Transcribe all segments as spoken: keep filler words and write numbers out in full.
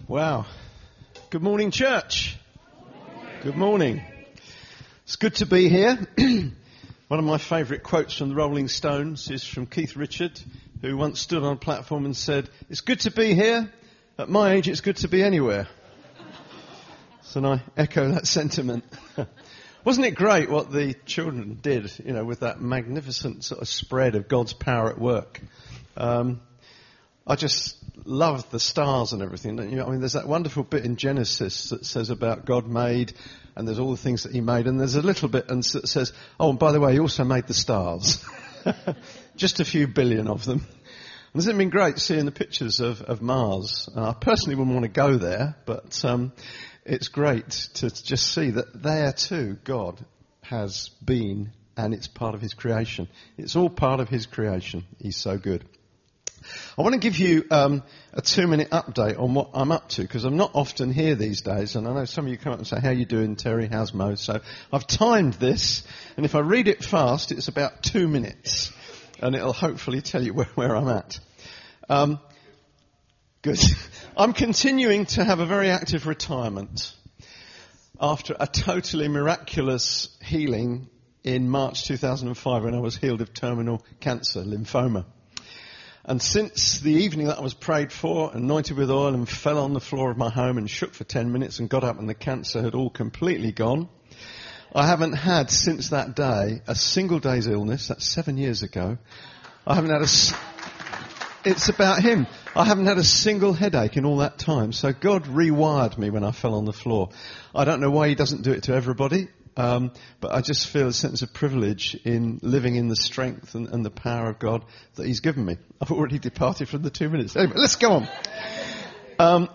Wow. Good morning, church. Good morning. It's good to be here. One of my favourite quotes from the Rolling Stones is from Keith Richard, who once stood on a platform and said, "It's good to be here. At my age, it's good to be anywhere." So I echo that sentiment. Wasn't it great what the children did, you know, with that magnificent sort of spread of God's power at work? Um, I just love the stars and everything. You know, I mean, there's that wonderful bit in Genesis that says about God made, and there's all the things that he made, and there's a little bit that says, oh, and by the way, he also made the stars. Just a few billion of them. And hasn't it been great seeing the pictures of, of Mars? Uh, I personally wouldn't want to go there, but um, it's great to just see that there too God has been, and it's part of his creation. It's all part of his creation. He's so good. I want to give you um, a two-minute update on what I'm up to, because I'm not often here these days, and I know some of you come up and say, how you doing, Terry, how's Mo? So I've timed this, and if I read it fast, it's about two minutes, and it'll hopefully tell you where, where I'm at. Um, good. I'm continuing to have a very active retirement after a totally miraculous healing in March two thousand five when I was healed of terminal cancer, lymphoma. And since the evening that I was prayed for, anointed with oil, and fell on the floor of my home and shook for ten minutes and got up and the cancer had all completely gone, I haven't had since that day a single day's illness. That's seven years ago. I haven't had a... It's about him. I haven't had a single headache in all that time. So God rewired me when I fell on the floor. I don't know why he doesn't do it to everybody. Um, but I just feel a sense of privilege in living in the strength and, and the power of God that he's given me. I've already departed from the two minutes. Anyway, let's go on. Um,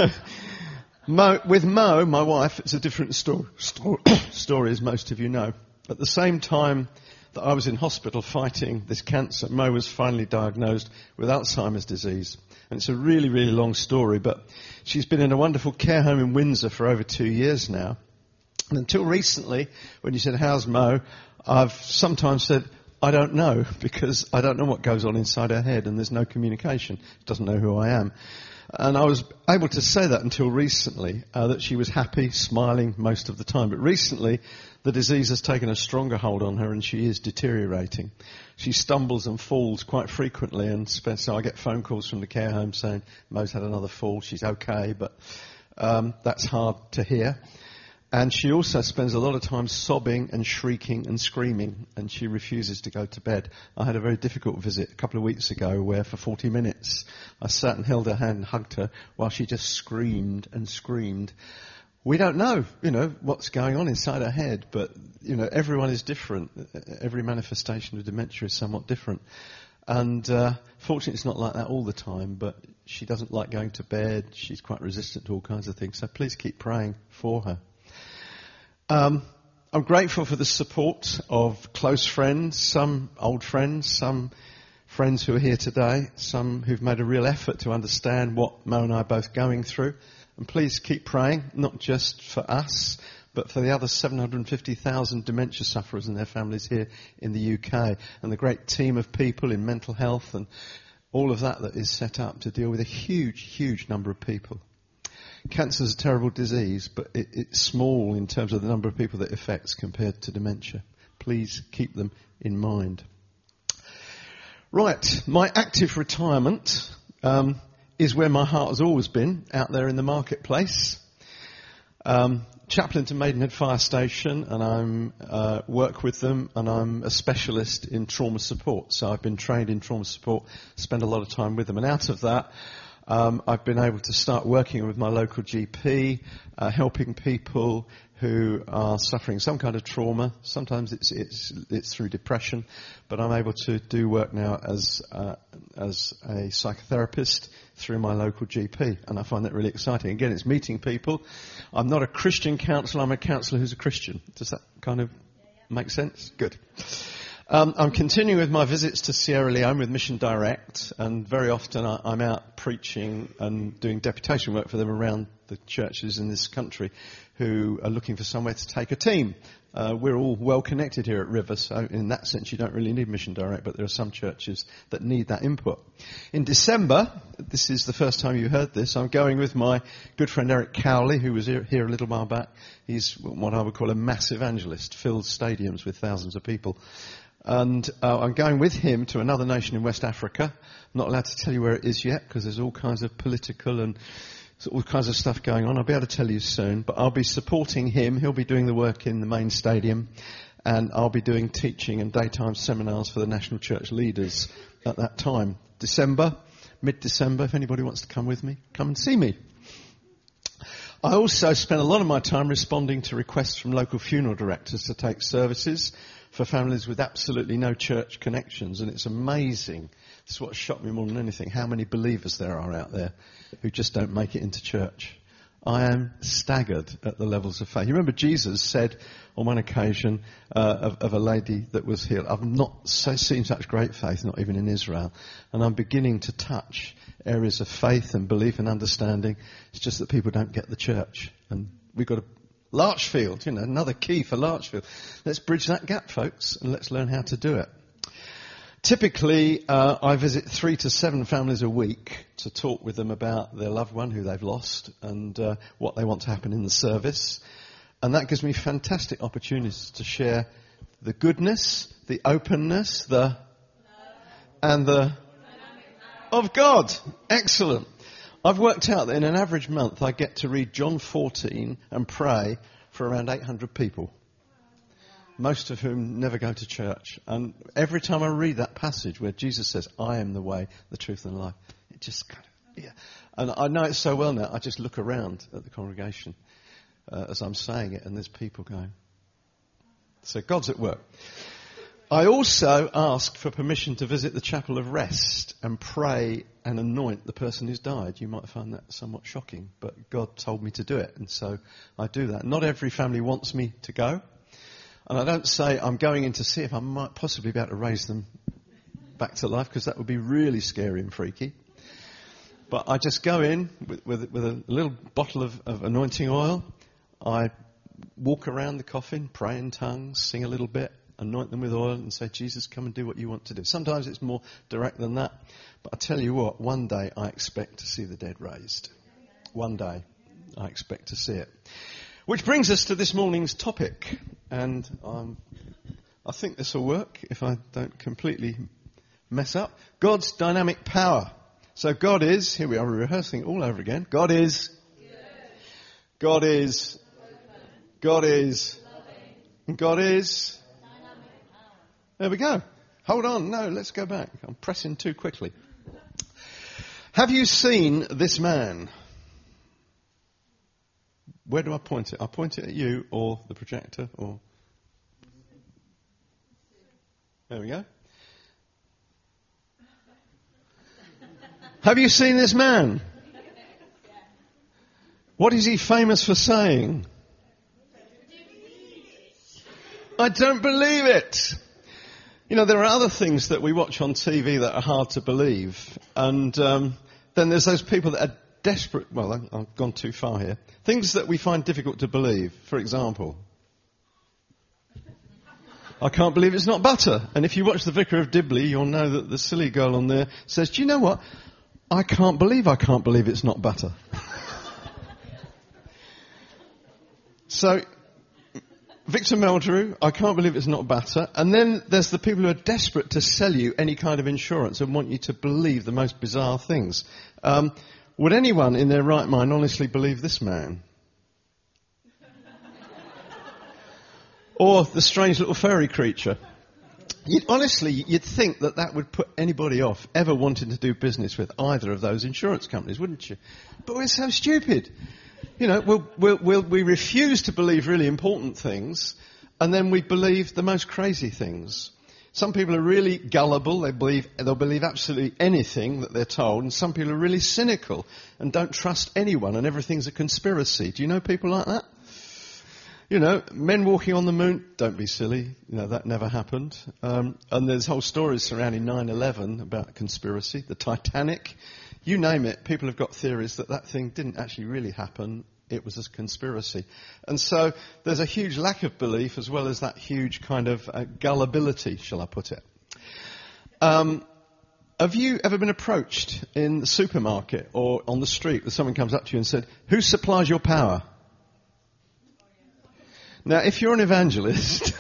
Mo, with Mo, my wife, it's a different story, story, story, as most of you know. At the same time that I was in hospital fighting this cancer, Mo was finally diagnosed with Alzheimer's disease. And it's a really, really long story, but she's been in a wonderful care home in Windsor for over two years now. And until recently, when you said, how's Mo, I've sometimes said, I don't know, because I don't know what goes on inside her head, and there's no communication. She doesn't know who I am. And I was able to say that until recently, uh, that she was happy, smiling most of the time. But recently, the disease has taken a stronger hold on her, and she is deteriorating. She stumbles and falls quite frequently, and so I get phone calls from the care home saying, Mo's had another fall, she's okay, but um, that's hard to hear. And she also spends a lot of time sobbing and shrieking and screaming, and she refuses to go to bed. I had a very difficult visit a couple of weeks ago where for forty minutes I sat and held her hand and hugged her while she just screamed and screamed. We don't know, you know, what's going on inside her head, but, you know, everyone is different. Every manifestation of dementia is somewhat different. And uh, fortunately it's not like that all the time, but she doesn't like going to bed. She's quite resistant to all kinds of things. So please keep praying for her. Um, I'm grateful for the support of close friends, some old friends, some friends who are here today, some who've made a real effort to understand what Mo and I are both going through. And please keep praying, not just for us, but for the other seven hundred fifty thousand dementia sufferers and their families here in the U K, and the great team of people in mental health and all of that that is set up to deal with a huge, huge number of people. Cancer is a terrible disease, but it, it's small in terms of the number of people that it affects compared to dementia. Please keep them in mind. Right, my active retirement um, is where my heart has always been, out there in the marketplace. Um, chaplain to Maidenhead Fire Station, and I'm uh, work with them, and I'm a specialist in trauma support. So I've been trained in trauma support, spend a lot of time with them, and out of that, Um, I've been able to start working with my local G P, uh, helping people who are suffering some kind of trauma. Sometimes it's it's it's through depression, but I'm able to do work now as uh, as a psychotherapist through my local G P, and I find that really exciting. Again, it's meeting people. I'm not a Christian counsellor. I'm a counsellor who's a Christian. Does that kind of make sense? Good. Um, I'm continuing with my visits to Sierra Leone with Mission Direct, and very often I, I'm out preaching and doing deputation work for them around the churches in this country who are looking for somewhere to take a team. Uh, we're all well connected here at River, so in that sense you don't really need Mission Direct, but there are some churches that need that input. In December, this is the first time you heard this, I'm going with my good friend Eric Cowley, who was here, here a little while back. He's what I would call a mass evangelist, fills stadiums with thousands of people. And uh, I'm going with him to another nation in West Africa. I'm not allowed to tell you where it is yet, because there's all kinds of political and all kinds of stuff going on. I'll be able to tell you soon, but I'll be supporting him. He'll be doing the work in the main stadium, and I'll be doing teaching and daytime seminars for the National Church leaders at that time. December, mid-December, if anybody wants to come with me, come and see me. I also spend a lot of my time responding to requests from local funeral directors to take services for families with absolutely no church connections, and it's amazing. This is what shocked me more than anything, how many believers there are out there who just don't make it into church. I am staggered at the levels of faith. You remember Jesus said on one occasion uh, of, of a lady that was healed, I've not so, seen such great faith, not even in Israel, and I'm beginning to touch areas of faith and belief and understanding. It's just that people don't get the church, and we've got to Larchfield, you know, another key for Larchfield. Let's bridge that gap, folks, and let's learn how to do it. Typically, uh, I visit three to seven families a week to talk with them about their loved one who they've lost and uh, what they want to happen in the service. And that gives me fantastic opportunities to share the goodness, the openness, the and the of God. Excellent. I've worked out that in an average month I get to read John fourteen and pray for around eight hundred people, most of whom never go to church. And every time I read that passage where Jesus says, I am the way, the truth and the life, it just kind of, yeah. And I know it so well now, I just look around at the congregation uh, as I'm saying it, and there's people going. So God's at work. I also ask for permission to visit the Chapel of Rest and pray and anoint the person who's died. You might find that somewhat shocking, but God told me to do it, and so I do that. Not every family wants me to go, and I don't say I'm going in to see if I might possibly be able to raise them back to life, because that would be really scary and freaky. But I just go in with, with, with a little bottle of, of anointing oil. I walk around the coffin, pray in tongues, sing a little bit, anoint them with oil and say, Jesus, come and do what you want to do. Sometimes it's more direct than that. But I tell you what, one day I expect to see the dead raised. One day I expect to see it. Which brings us to this morning's topic. And um, I think this will work if I don't completely mess up. God's dynamic power. So God is, here we are rehearsing all over again. God is, God is, God is, God is. There we go. Hold on. No, let's go back. I'm pressing too quickly. Have you seen this man? Where do I point it? I point it at you or the projector or... There we go. Have you seen this man? What is he famous for saying? I don't believe it. You know, there are other things that we watch on T V that are hard to believe. And um, then there's those people that are desperate. Well, I've gone too far here. Things that we find difficult to believe. For example, I can't believe it's not butter. And if you watch The Vicar of Dibley, you'll know that the silly girl on there says, do you know what? I can't believe I can't believe it's not butter. So... Victor Meldrew, I can't believe it's not butter. And then there's the people who are desperate to sell you any kind of insurance and want you to believe the most bizarre things. Um, would anyone in their right mind honestly believe this man? Or the strange little furry creature? You'd, honestly, you'd think that that would put anybody off ever wanting to do business with either of those insurance companies, wouldn't you? But we're so stupid. You know, we'll, we'll, we'll, we refuse to believe really important things, and then we believe the most crazy things. Some people are really gullible. They believe, they'll believe absolutely anything that they're told, and some people are really cynical and don't trust anyone, and everything's a conspiracy. Do you know people like that? You know, men walking on the moon, don't be silly. You know, that never happened. Um, and there's whole stories surrounding nine eleven about conspiracy, the Titanic. You name it, people have got theories that that thing didn't actually really happen. it was a conspiracy. And so there's a huge lack of belief as well as that huge kind of uh, gullibility, shall I put it. Um, have you ever been approached in the supermarket or on the street that someone comes up to you and said, who supplies your power? Now, if you're an evangelist,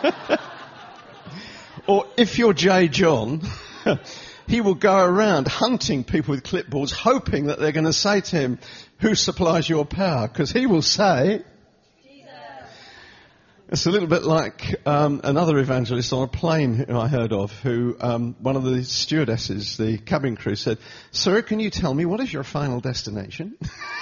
or if you're J. John, he will go around hunting people with clipboards, hoping that they're going to say to him, who supplies your power? Because he will say, Jesus. It's a little bit like um, another evangelist on a plane who I heard of, who um, one of the stewardesses, the cabin crew, said, sir, can you tell me what is your final destination?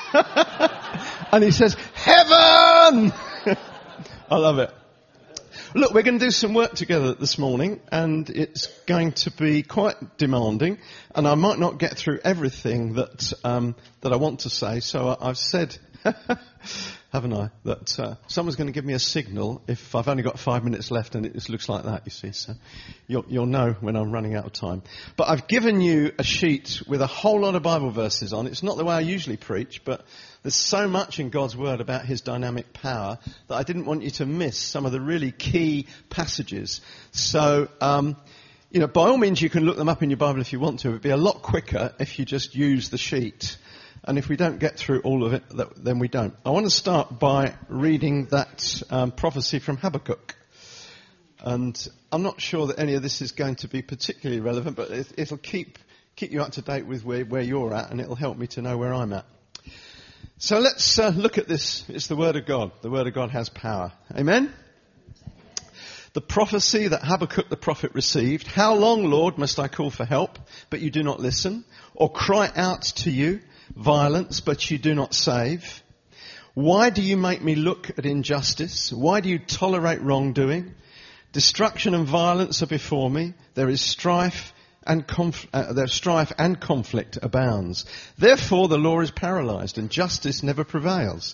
And he says, heaven! I love it. Look, we're going to do some work together this morning, and it's going to be quite demanding, and I might not get through everything that um, that I want to say, so I, I've said, haven't I, that uh, someone's going to give me a signal if I've only got five minutes left, and it just looks like that, you see, so you'll, you'll know when I'm running out of time. But I've given you a sheet with a whole lot of Bible verses on. It's not the way I usually preach, but there's so much in God's Word about His dynamic power that I didn't want you to miss some of the really key passages. So, um, you know, by all means you can look them up in your Bible if you want to. It would be a lot quicker if you just use the sheet. And if we don't get through all of it, then we don't. I want to start by reading that um, prophecy from Habakkuk. And I'm not sure that any of this is going to be particularly relevant, but it, it'll keep keep you up to date with where, where you're at, and it'll help me to know where I'm at. So let's uh, look at this. It's the Word of God. The Word of God has power. Amen? The prophecy that Habakkuk the prophet received. How long, Lord, must I call for help, but you do not listen? Or cry out to you, violence, but you do not save? Why do you make me look at injustice? Why do you tolerate wrongdoing? Destruction and violence are before me. There is strife and conf- uh, their strife and conflict abounds. Therefore the law is paralyzed and justice never prevails.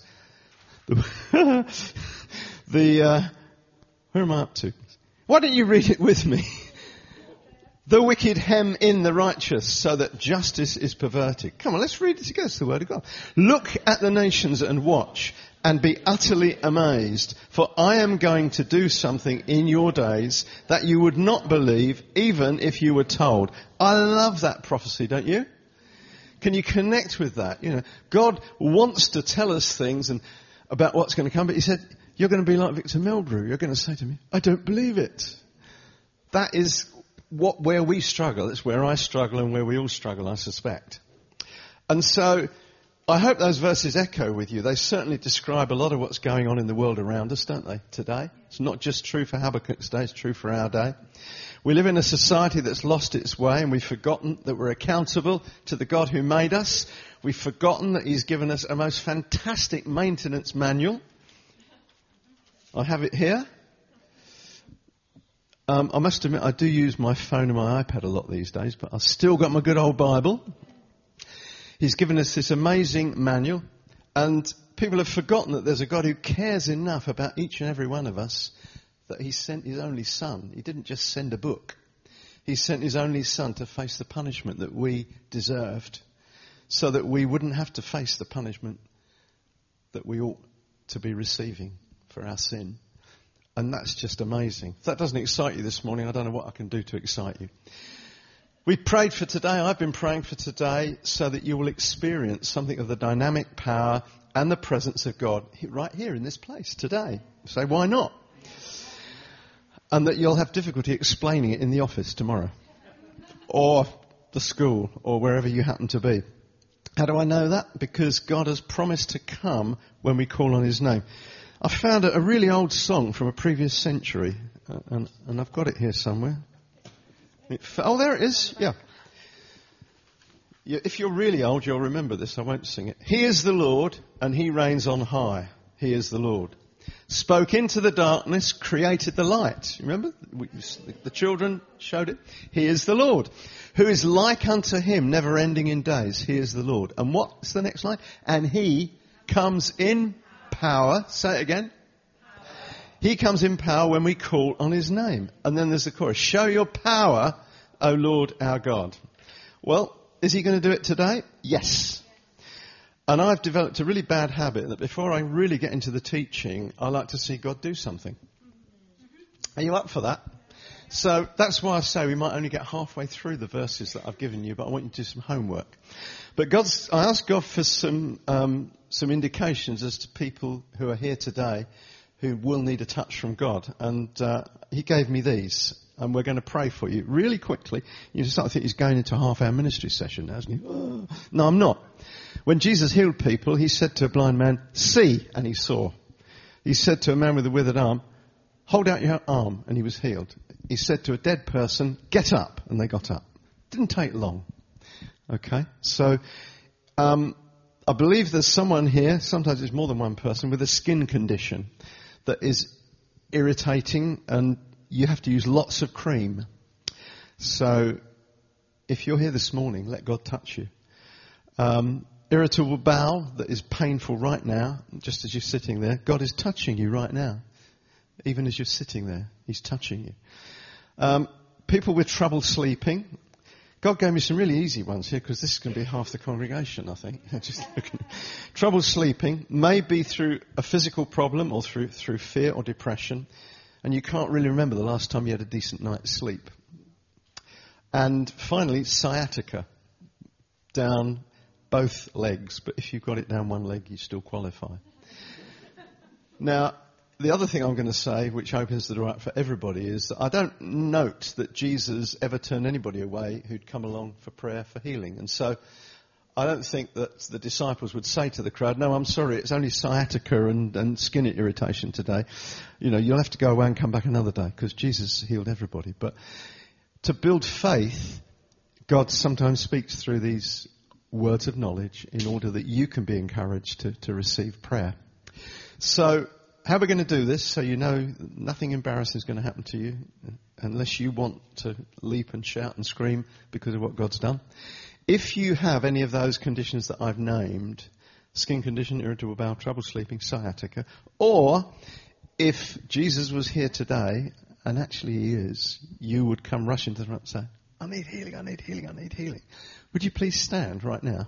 The, the uh, where am I up to? Why don't you read it with me? The wicked hem in the righteous so that justice is perverted. Come on, let's read it together. It's the Word of God. Look at the nations and watch and be utterly amazed, for I am going to do something in your days that you would not believe even if you were told. I love that prophecy, don't you? Can you connect with that? You know, God wants to tell us things and about what's going to come, but He said, you're going to be like Victor Meldrew. You're going to say to me, I don't believe it. That is what where we struggle. It's where I struggle and where we all struggle, I suspect. And so I hope those verses echo with you. They certainly describe a lot of what's going on in the world around us, don't they, today? It's not just true for Habakkuk's day, it's true for our day. We live in a society that's lost its way, and we've forgotten that we're accountable to the God who made us. We've forgotten that He's given us a most fantastic maintenance manual. I have it here. Um, I must admit, I do use my phone and my iPad a lot these days, but I've still got my good old Bible. He's given us this amazing manual, and people have forgotten that there's a God who cares enough about each and every one of us that He sent His only Son. He didn't just send a book. He sent His only Son to face the punishment that we deserved, so that we wouldn't have to face the punishment that we ought to be receiving for our sin. And that's just amazing. If that doesn't excite you this morning, I don't know what I can do to excite you. We prayed for today. I've been praying for today so that you will experience something of the dynamic power and the presence of God right here in this place today. So why not? And that you'll have difficulty explaining it in the office tomorrow, or the school, or wherever you happen to be. How do I know that? Because God has promised to come when we call on His name. I found a really old song from a previous century, uh, and, and I've got it here somewhere. It, oh, there it is. Yeah. yeah. If you're really old, you'll remember this. I won't sing it. He is the Lord, and He reigns on high. He is the Lord. Spoke into the darkness, created the light. Remember? We, the children showed it. He is the Lord. Who is like unto Him, never ending in days. He is the Lord. And what's the next line? And He comes in power. Say it again. He comes in power when we call on His name. And then there's the chorus. Show your power, O Lord our God. Well, is He going to do it today? Yes. And I've developed a really bad habit that before I really get into the teaching, I like to see God do something. Are you up for that? So that's why I say we might only get halfway through the verses that I've given you, but I want you to do some homework. But God's, I asked God for some um, some indications as to people who are here today who will need a touch from God. And uh, he gave me these. And we're going to pray for you really quickly. You start to think he's going into a half-hour ministry session now, isn't he? Oh. No, I'm not. When Jesus healed people, he said to a blind man, see, and he saw. He said to a man with a withered arm, hold out your arm, and he was healed. He said to a dead person, get up, and they got up. Didn't take long. Okay, so um, I believe there's someone here, sometimes it's more than one person, with a skin condition that is irritating, and you have to use lots of cream. So if you're here this morning, let God touch you. Um, irritable bowel that is painful right now, just as you're sitting there, God is touching you right now. Even as you're sitting there, he's touching you. Um, people with trouble sleeping. God gave me some really easy ones here because this is going to be half the congregation, I think. Just looking. Trouble sleeping may be through a physical problem or through through fear or depression. And you can't really remember the last time you had a decent night's sleep. And finally, sciatica. Down both legs. But if you've got it down one leg, you still qualify. Now, the other thing I'm going to say, which opens the door up for everybody, is that I don't note that Jesus ever turned anybody away who'd come along for prayer for healing. And so I don't think that the disciples would say to the crowd, no, I'm sorry, it's only sciatica and, and skin irritation today. You know, you'll have to go away and come back another day because Jesus healed everybody. But to build faith, God sometimes speaks through these words of knowledge in order that you can be encouraged to, to receive prayer. So how are we going to do this? So you know nothing embarrassing is going to happen to you unless you want to leap and shout and scream because of what God's done. If you have any of those conditions that I've named, skin condition, irritable bowel, trouble sleeping, sciatica, or if Jesus was here today, and actually he is, you would come rushing to the front and say, I need healing, I need healing, I need healing. Would you please stand right now?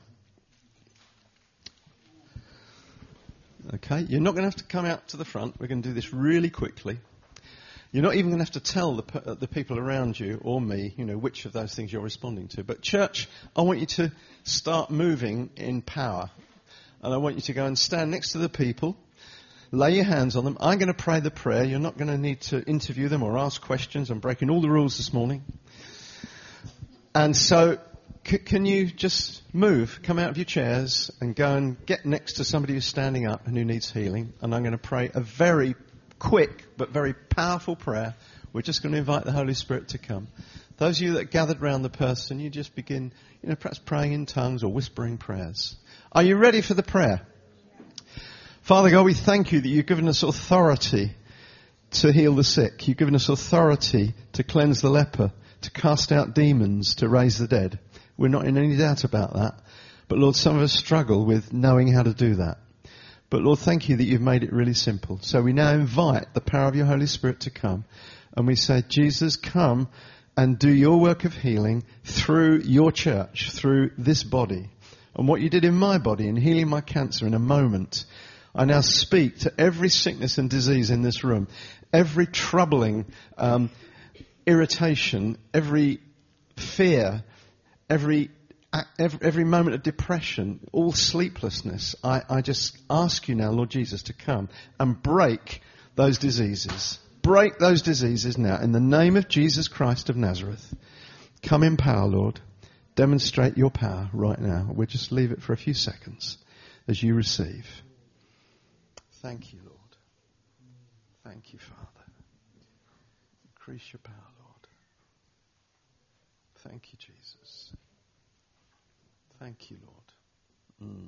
Okay, you're not going to have to come out to the front. We're going to do this really quickly. You're not even going to have to tell the, the people around you or me, you know, which of those things you're responding to. But church, I want you to start moving in power. And I want you to go and stand next to the people. Lay your hands on them. I'm going to pray the prayer. You're not going to need to interview them or ask questions. I'm breaking all the rules this morning. And so c- can you just move, come out of your chairs and go and get next to somebody who's standing up and who needs healing. And I'm going to pray a very quick but very powerful prayer. We're just going to invite the Holy Spirit to come. Those of you that are gathered around the person, you just begin, you know, perhaps praying in tongues or whispering prayers. Are you ready for the prayer? Father God, we thank you that you've given us authority to heal the sick. You've given us authority to cleanse the leper, to cast out demons, to raise the dead. We're not in any doubt about that. But Lord, some of us struggle with knowing how to do that. But Lord, thank you that you've made it really simple. So we now invite the power of your Holy Spirit to come. And we say, Jesus, come and do your work of healing through your church, through this body. And what you did in my body in healing my cancer in a moment, I now speak to every sickness and disease in this room, every troubling um, irritation, every fear, every Every, every moment of depression, all sleeplessness, I, I just ask you now, Lord Jesus, to come and break those diseases. Break those diseases now in the name of Jesus Christ of Nazareth. Come in power, Lord. Demonstrate your power right now. We'll just leave it for a few seconds as you receive. Thank you, Lord. Thank you, Father. Increase your power, Lord. Thank you, Jesus. Thank you, Lord. Mm.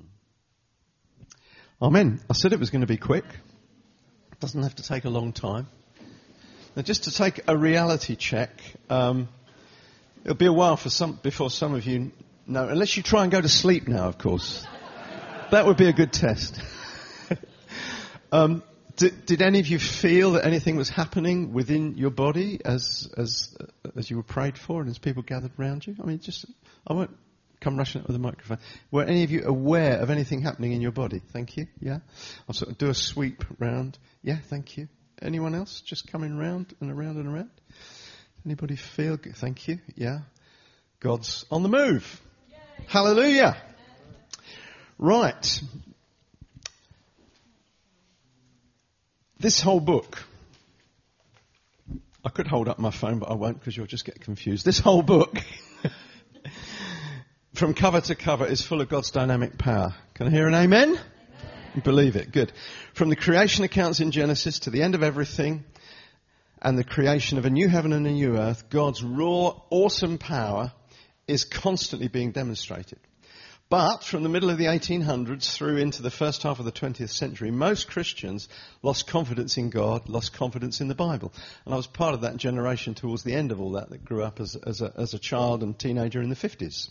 Amen. I said it was going to be quick. It doesn't have to take a long time. Now, just to take a reality check, um, it'll be a while for some before some of you know, unless you try and go to sleep now, of course. That would be a good test. um, did, did any of you feel that anything was happening within your body as as as you were prayed for and as people gathered around you? I mean, just I won't come rushing up with a microphone. Were any of you aware of anything happening in your body? Thank you. Yeah. I'll sort of do a sweep round. Yeah, thank you. Anyone else? Just coming round and around and around? Anybody feel good? Thank you. Yeah. God's on the move. Yay. Hallelujah. Right. This whole book, I could hold up my phone, but I won't because you'll just get confused. This whole book, from cover to cover, is full of God's dynamic power. Can I hear an amen? Amen. Believe it. Good. From the creation accounts in Genesis to the end of everything and the creation of a new heaven and a new earth, God's raw, awesome power is constantly being demonstrated. But from the middle of the eighteen hundreds through into the first half of the twentieth century, most Christians lost confidence in God, lost confidence in the Bible. And I was part of that generation towards the end of all that that grew up as, as, a, as a child and teenager in the fifties.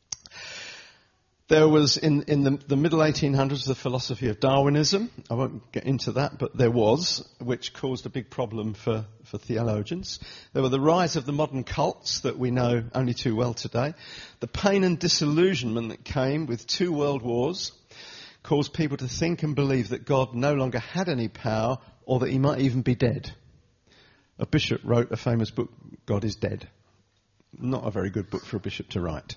There was, in, in the, the middle eighteen hundreds, the philosophy of Darwinism. I won't get into that, but there was, which caused a big problem for, for theologians. There were the rise of the modern cults that we know only too well today. The pain and disillusionment that came with two world wars caused people to think and believe that God no longer had any power or that he might even be dead. A bishop wrote a famous book, God is Dead. Not a very good book for a bishop to write.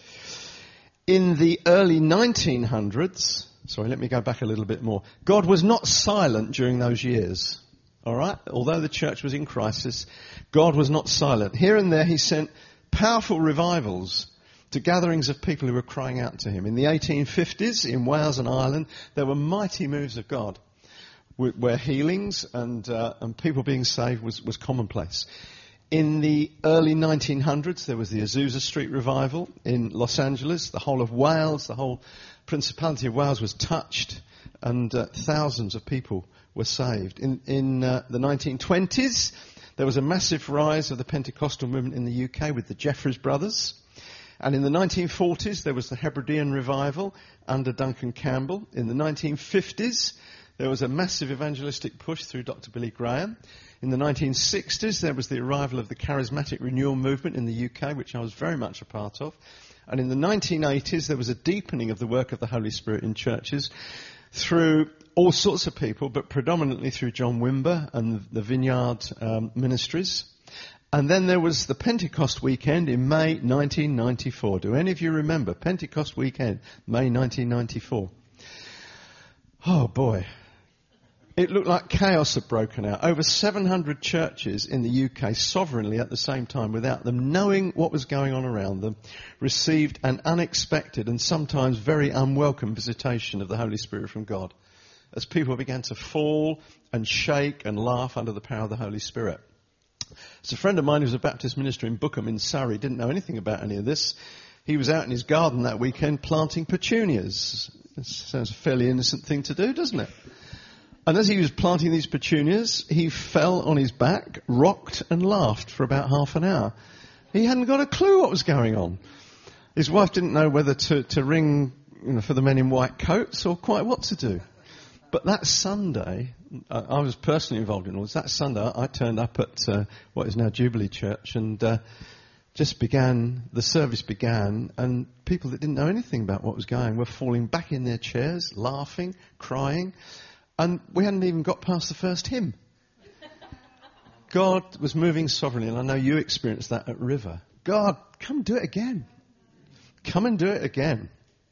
In the early nineteen hundreds, sorry, let me go back a little bit more. God was not silent during those years. All right? Although the church was in crisis, God was not silent. Here and there he sent powerful revivals to gatherings of people who were crying out to him. In the eighteen fifties, in Wales and Ireland, there were mighty moves of God, where healings and, uh, and people being saved was, was commonplace. In the early nineteen hundreds, there was the Azusa Street revival in Los Angeles. The whole of Wales, the whole Principality of Wales was touched, and uh, thousands of people were saved. In, in uh, the nineteen twenties, there was a massive rise of the Pentecostal movement in the U K with the Jeffreys brothers. And in the nineteen forties, there was the Hebridean revival under Duncan Campbell. In the nineteen fifties, there was a massive evangelistic push through Doctor Billy Graham. In the nineteen sixties, there was the arrival of the charismatic renewal movement in the U K, which I was very much a part of. And in the nineteen eighties, there was a deepening of the work of the Holy Spirit in churches through all sorts of people, but predominantly through John Wimber and the Vineyard um, Ministries. And then there was the Pentecost weekend in May nineteen ninety-four. Do any of you remember Pentecost weekend, May nineteen ninety-four? Oh boy. It looked like chaos had broken out. Over seven hundred churches in the U K sovereignly at the same time, without them knowing what was going on around them, received an unexpected and sometimes very unwelcome visitation of the Holy Spirit from God, as people began to fall and shake and laugh under the power of the Holy Spirit. So a friend of mine who was a Baptist minister in Bookham in Surrey didn't know anything about any of this. He was out in his garden that weekend planting petunias. This sounds a fairly innocent thing to do, doesn't it? And as he was planting these petunias, he fell on his back, rocked and laughed for about half an hour. He hadn't got a clue what was going on. His wife didn't know whether to, to ring, you know, for the men in white coats or quite what to do. But that Sunday, I, I was personally involved in all this. That Sunday, I turned up at uh, what is now Jubilee Church and uh, just began, the service began, and people that didn't know anything about what was going on were falling back in their chairs, laughing, crying. And we hadn't even got past the first hymn. God was moving sovereignly, and I know you experienced that at River. God, come do it again. Come and do it again.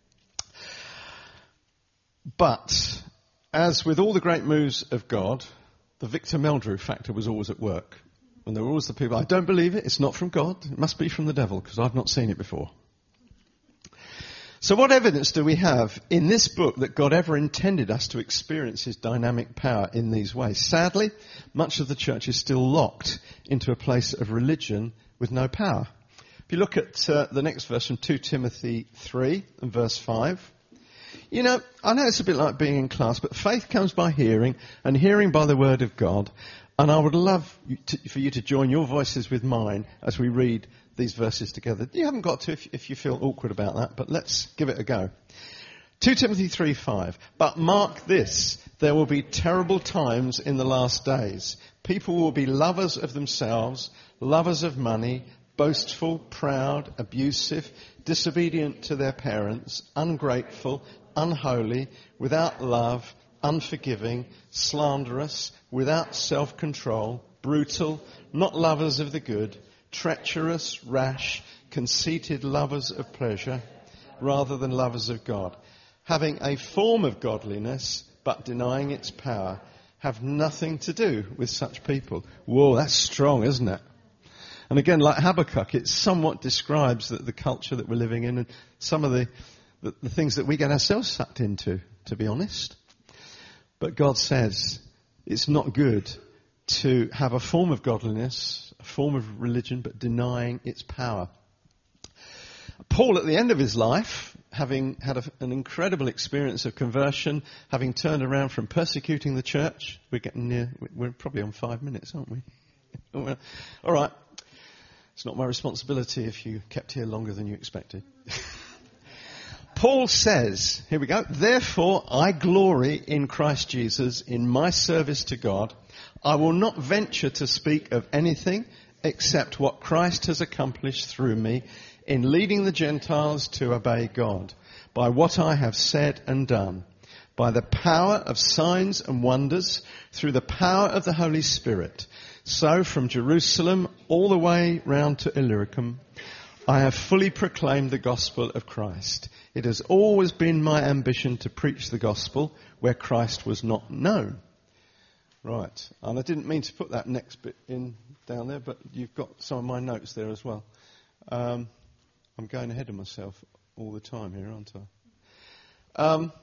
But, as with all the great moves of God, the Victor Meldrew factor was always at work. And there were always the people, I don't believe it, it's not from God, it must be from the devil, because I've not seen it before. So what evidence do we have in this book that God ever intended us to experience his dynamic power in these ways? Sadly, much of the church is still locked into a place of religion with no power. If you look at uh, the next verse from Second Timothy three and verse five. You know, I know it's a bit like being in class, but faith comes by hearing, and hearing by the word of God. And I would love you to, for you to join your voices with mine as we read these verses together. You haven't got to if, if you feel awkward about that, but let's give it a go. Second Timothy three five. But mark this, there will be terrible times in the last days. People will be lovers of themselves, lovers of money, boastful, proud, abusive, disobedient to their parents, ungrateful, unholy, without love, unforgiving, slanderous, without self-control, brutal, not lovers of the good, treacherous, rash, conceited, lovers of pleasure, rather than lovers of God, having a form of godliness, but denying its power, have nothing to do with such people. Whoa, that's strong, isn't it? And again, like Habakkuk, it somewhat describes the, the culture that we're living in and some of the, the, the things that we get ourselves sucked into, to be honest. But God says it's not good to have a form of godliness, a form of religion, but denying its power. Paul, at the end of his life, having had a, an incredible experience of conversion, having turned around from persecuting the church, we're getting near, we're probably on five minutes, aren't we? All right. It's not my responsibility if you kept here longer than you expected. Paul says, here we go, therefore I glory in Christ Jesus in my service to God. I will not venture to speak of anything except what Christ has accomplished through me in leading the Gentiles to obey God, by what I have said and done, by the power of signs and wonders, through the power of the Holy Spirit. So from Jerusalem all the way round to Illyricum, I have fully proclaimed the gospel of Christ. It has always been my ambition to preach the gospel where Christ was not known. Right, and I didn't mean to put that next bit in down there, but you've got some of my notes there as well. Um, I'm going ahead of myself all the time here, aren't I? Um,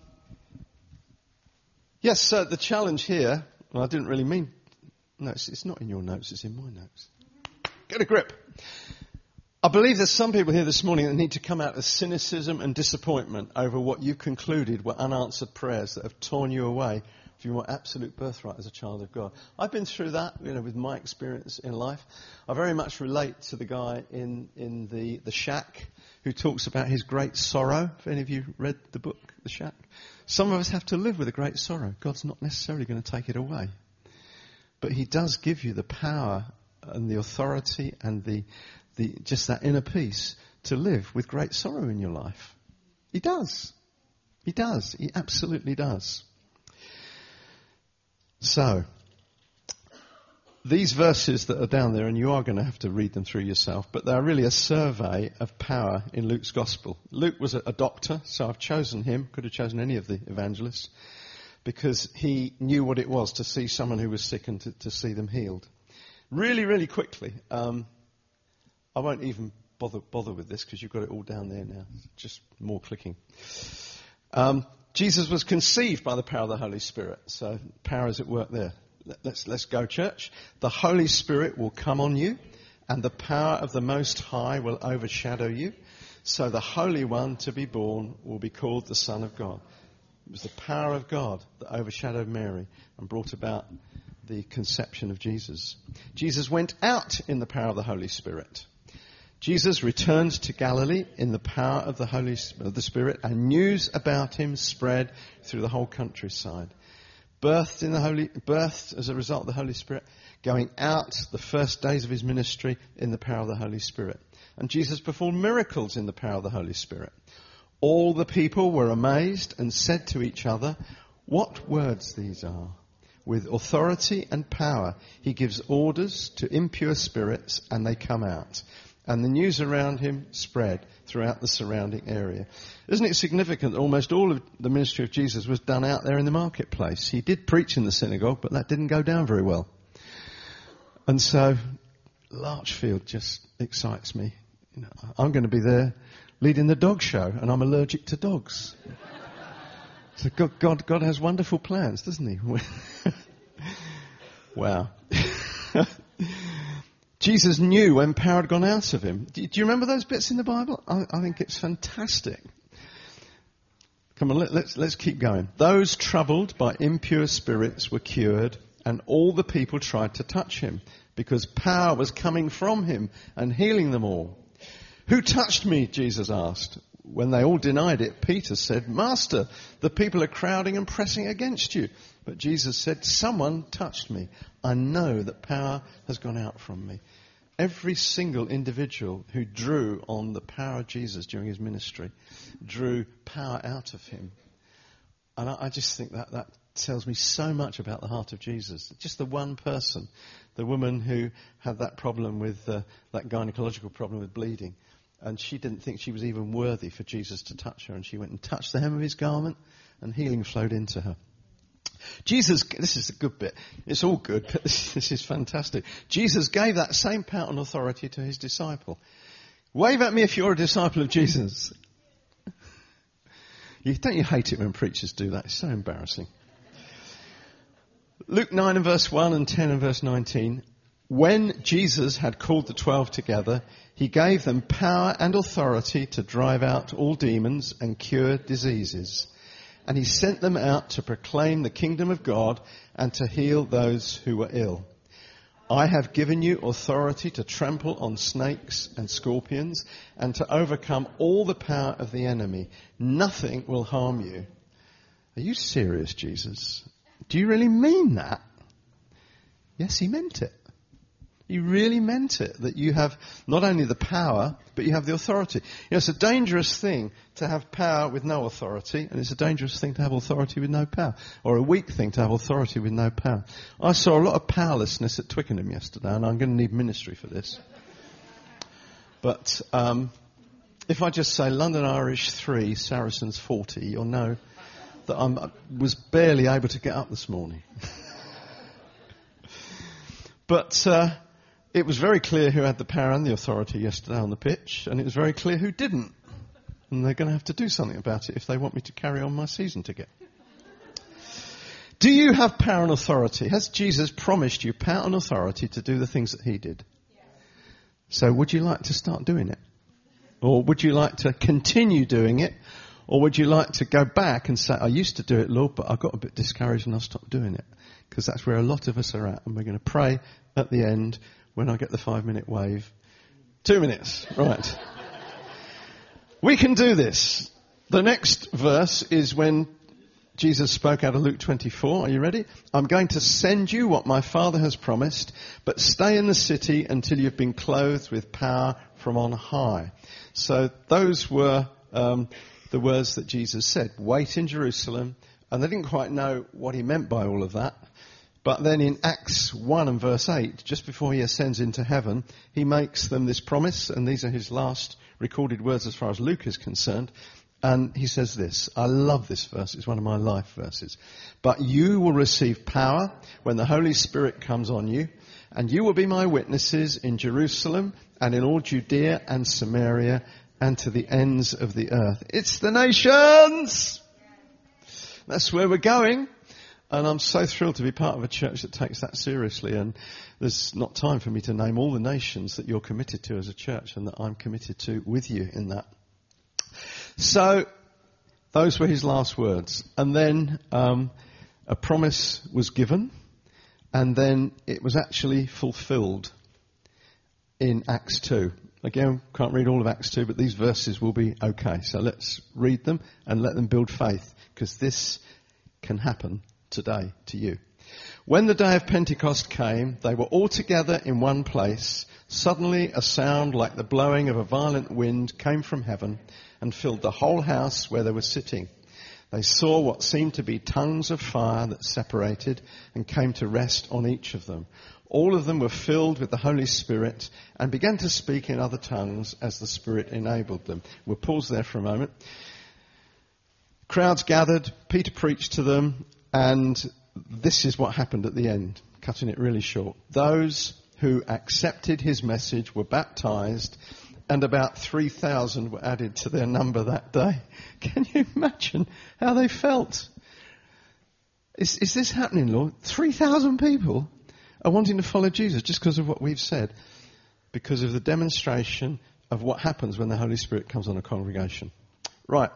yes, so the challenge here, well, I didn't really mean, no, it's, it's not in your notes, it's in my notes. Get a grip. I believe there's some people here this morning that need to come out of cynicism and disappointment over what you concluded were unanswered prayers that have torn you away from your absolute birthright as a child of God. I've been through that, you know, with my experience in life. I very much relate to the guy in, in the, the Shack who talks about his great sorrow. If any of you read the book, The Shack? Some of us have to live with a great sorrow. God's not necessarily going to take it away. But he does give you the power and the authority and the, the just that inner peace to live with great sorrow in your life. He does. He does. He absolutely does. So, these verses that are down there, and you are going to have to read them through yourself, but they're really a survey of power in Luke's gospel. Luke was a, a doctor, so I've chosen him, could have chosen any of the evangelists, because he knew what it was to see someone who was sick and to, to see them healed. Really, really quickly, um, I won't even bother bother with this because you've got it all down there now, just more clicking. Um, Jesus was conceived by the power of the Holy Spirit, so power is at work there. Let's, let's go, church. The Holy Spirit will come on you, and the power of the Most High will overshadow you. So the Holy One to be born will be called the Son of God. It was the power of God that overshadowed Mary and brought about the conception of Jesus. Jesus went out in the power of the Holy Spirit. Jesus returned to Galilee in the power of the Holy of the Spirit, and news about him spread through the whole countryside. Birthed in the Holy, birthed as a result of the Holy Spirit, going out the first days of his ministry in the power of the Holy Spirit. And Jesus performed miracles in the power of the Holy Spirit. All the people were amazed and said to each other, "What words these are! With authority and power he gives orders to impure spirits, and they come out." And the news around him spread throughout the surrounding area. Isn't it significant that almost all of the ministry of Jesus was done out there in the marketplace? He did preach in the synagogue, but that didn't go down very well. And so Larchfield just excites me. You know, I'm going to be there leading the dog show, and I'm allergic to dogs. So God, God, God has wonderful plans, doesn't he? Wow. Jesus knew when power had gone out of him. Do, do you remember those bits in the Bible? I, I think it's fantastic. Come on, let, let's, let's keep going. Those troubled by impure spirits were cured, and all the people tried to touch him, because power was coming from him and healing them all. "Who touched me?" Jesus asked. When they all denied it, Peter said, "Master, the people are crowding and pressing against you." But Jesus said, "Someone touched me. I know that power has gone out from me." Every single individual who drew on the power of Jesus during his ministry drew power out of him. And I, I just think that that tells me so much about the heart of Jesus. Just the one person, the woman who had that problem with, uh, that gynecological problem with bleeding. And she didn't think she was even worthy for Jesus to touch her. And she went and touched the hem of his garment and healing flowed into her. Jesus, this is a good bit. It's all good, but this, this is fantastic. Jesus gave that same power and authority to his disciple. Wave at me if you're a disciple of Jesus. You, don't you hate it when preachers do that? It's so embarrassing. Luke nine and verse one and ten and verse nineteen. When Jesus had called the twelve together, he gave them power and authority to drive out all demons and cure diseases. And he sent them out to proclaim the kingdom of God and to heal those who were ill. I have given you authority to trample on snakes and scorpions and to overcome all the power of the enemy. Nothing will harm you. Are you serious, Jesus? Do you really mean that? Yes, he meant it. He really meant it, that you have not only the power, but you have the authority. You know, it's a dangerous thing to have power with no authority, and it's a dangerous thing to have authority with no power, or a weak thing to have authority with no power. I saw a lot of powerlessness at Twickenham yesterday, and I'm going to need ministry for this. But um, if I just say London Irish three, Saracens forty, you'll know that I'm, I was barely able to get up this morning. But uh, it was very clear who had the power and the authority yesterday on the pitch, and it was very clear who didn't. And they're going to have to do something about it if they want me to carry on my season ticket. Do you have power and authority? Has Jesus promised you power and authority to do the things that he did? Yes. So would you like to start doing it? Or would you like to continue doing it? Or would you like to go back and say, I used to do it, Lord, but I got a bit discouraged and I stopped doing it? Because that's where a lot of us are at. And we're going to pray at the end when I get the five minute wave. Two minutes. Right. We can do this. The next verse is when Jesus spoke out of Luke twenty-four. Are you ready? I'm going to send you what my Father has promised, but stay in the city until you've been clothed with power from on high. So those were um, the words that Jesus said. Wait in Jerusalem. And they didn't quite know what he meant by all of that. But then in Acts one and verse eight, just before he ascends into heaven, he makes them this promise, and these are his last recorded words as far as Luke is concerned. And he says this, I love this verse, it's one of my life verses. But you will receive power when the Holy Spirit comes on you, and you will be my witnesses in Jerusalem and in all Judea and Samaria and to the ends of the earth. It's the nations! That's where we're going. And I'm so thrilled to be part of a church that takes that seriously. And there's not time for me to name all the nations that you're committed to as a church and that I'm committed to with you in that. So those were his last words. And then um, a promise was given. And then it was actually fulfilled in Acts two. Again, can't read all of Acts two, but these verses will be okay. So let's read them and let them build faith, because this can happen today to you. When the day of Pentecost came, they were all together in one place. Suddenly a sound like the blowing of a violent wind came from heaven and filled the whole house where they were sitting. They saw what seemed to be tongues of fire that separated and came to rest on each of them. All of them were filled with the Holy Spirit and began to speak in other tongues as the Spirit enabled them. We'll pause there for a moment. Crowds gathered, Peter preached to them, and this is what happened at the end, cutting it really short. Those who accepted his message were baptized, and about three thousand were added to their number that day. Can you imagine how they felt? Is, is this happening, Lord? three thousand people are wanting to follow Jesus just because of what we've said, because of the demonstration of what happens when the Holy Spirit comes on a congregation. Right.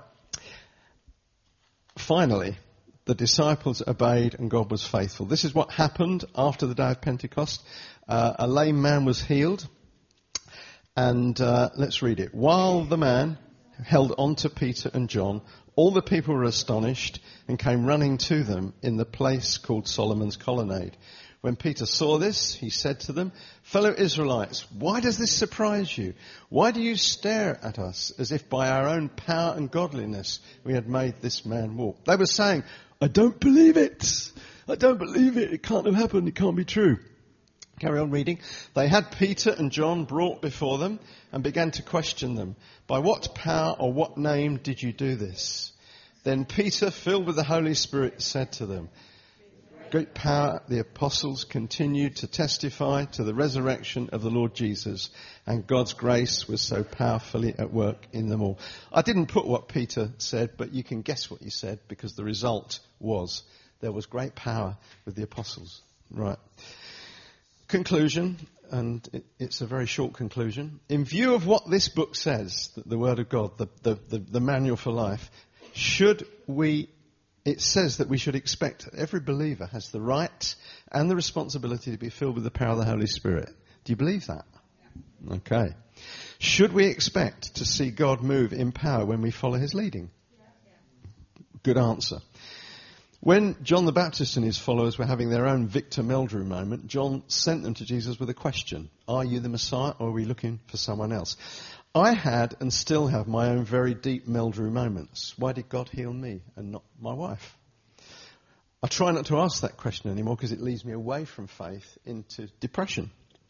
Finally, the disciples obeyed and God was faithful. This is what happened after the day of Pentecost. Uh, a lame man was healed. And uh, let's read it. While the man held on to Peter and John, all the people were astonished and came running to them in the place called Solomon's Colonnade, When Peter saw this, he said to them, "Fellow Israelites, why does this surprise you? Why do you stare at us as if by our own power and godliness we had made this man walk?" They were saying, "I don't believe it. I don't believe it. It can't have happened. It can't be true." Carry on reading. They had Peter and John brought before them and began to question them. "By what power or what name did you do this?" Then Peter, filled with the Holy Spirit, said to them, "Great power the apostles continued to testify to the resurrection of the Lord Jesus, and God's grace was so powerfully at work in them all." I didn't put what Peter said, but you can guess what he said, because the result was there was great power with the apostles. Right. Conclusion, and it, it's a very short conclusion. In view of what this book says, the, the Word of God, the, the, the, the manual for life, should we It says that we should expect that every believer has the right and the responsibility to be filled with the power of the Holy Spirit. Do you believe that? Yeah. Okay. Should we expect to see God move in power when we follow his leading? Yeah. Yeah. Good answer. When John the Baptist and his followers were having their own Victor Meldrew moment, John sent them to Jesus with a question. Are you the Messiah, or are we looking for someone else? I had and still have my own very deep Meldrew moments. Why did God heal me and not my wife? I try not to ask that question anymore because it leads me away from faith into depression.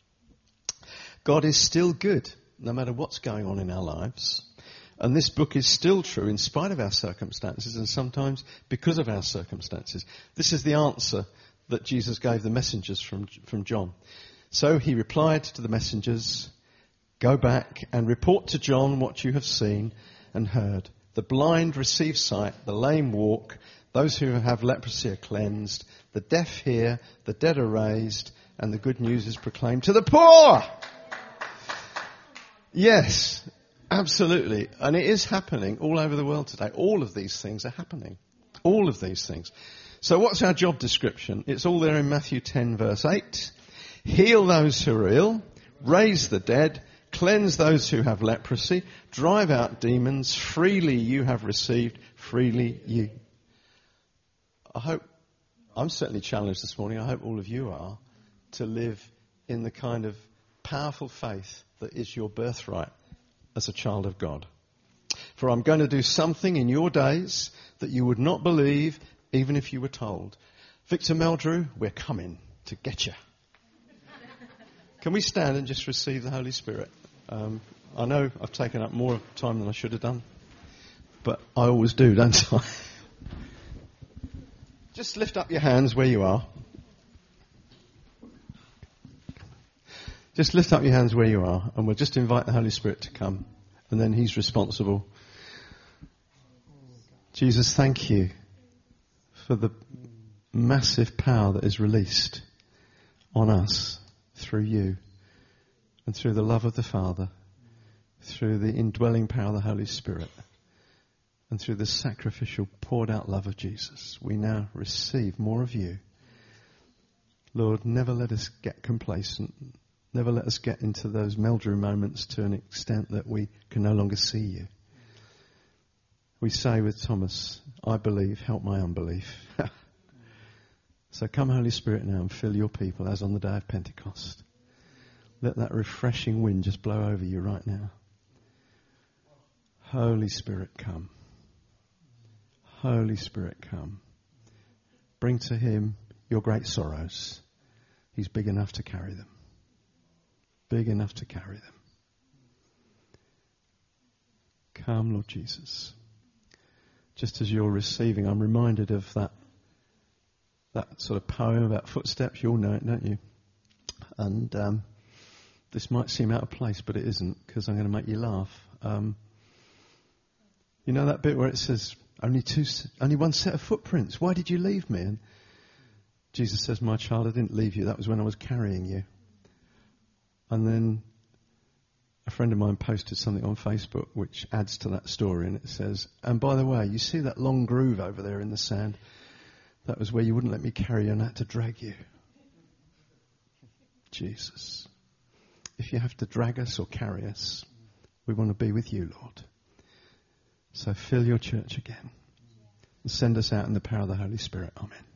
God is still good no matter what's going on in our lives. And this book is still true in spite of our circumstances and sometimes because of our circumstances. This is the answer that Jesus gave the messengers from, from John. So he replied to the messengers, "Go back and report to John what you have seen and heard. The blind receive sight, the lame walk, those who have leprosy are cleansed, the deaf hear, the dead are raised, and the good news is proclaimed to the poor." Yes, absolutely. And it is happening all over the world today. All of these things are happening. All of these things. So what's our job description? It's all there in Matthew ten verse eight. Heal those who are ill, raise the dead, cleanse those who have leprosy, drive out demons, freely you have received, freely you. I hope, I'm certainly challenged this morning, I hope all of you are, to live in the kind of powerful faith that is your birthright as a child of God. For I'm going to do something in your days that you would not believe even if you were told. Victor Meldrew, we're coming to get you. Can we stand and just receive the Holy Spirit? Um, I know I've taken up more time than I should have done, but I always do, don't I? Just lift up your hands where you are. Just lift up your hands where you are, and we'll just invite the Holy Spirit to come, and then he's responsible. Jesus, thank you for the massive power that is released on us through you and through the love of the Father, through the indwelling power of the Holy Spirit, and through the sacrificial poured out love of Jesus. We now receive more of you. Lord, never let us get complacent. Never let us get into those Meldrew moments to an extent that we can no longer see you. We say with Thomas, I believe, help my unbelief. So come, Holy Spirit, now and fill your people as on the day of Pentecost. Let that refreshing wind just blow over you right now. Holy Spirit, come. Holy Spirit, come. Bring to him your great sorrows. He's big enough to carry them. Big enough to carry them. Come, Lord Jesus. Just as you're receiving, I'm reminded of that that sort of poem about footsteps. You all know it, don't you? And um, this might seem out of place, but it isn't, because I'm going to make you laugh. Um, you know that bit where it says, only two, only one set of footprints. Why did you leave me? And Jesus says, my child, I didn't leave you. That was when I was carrying you. And then a friend of mine posted something on Facebook which adds to that story, and it says, and by the way, you see that long groove over there in the sand? That was where you wouldn't let me carry you and I had to drag you. Jesus. If you have to drag us or carry us, we want to be with you, Lord. So fill your church again and send us out in the power of the Holy Spirit. Amen.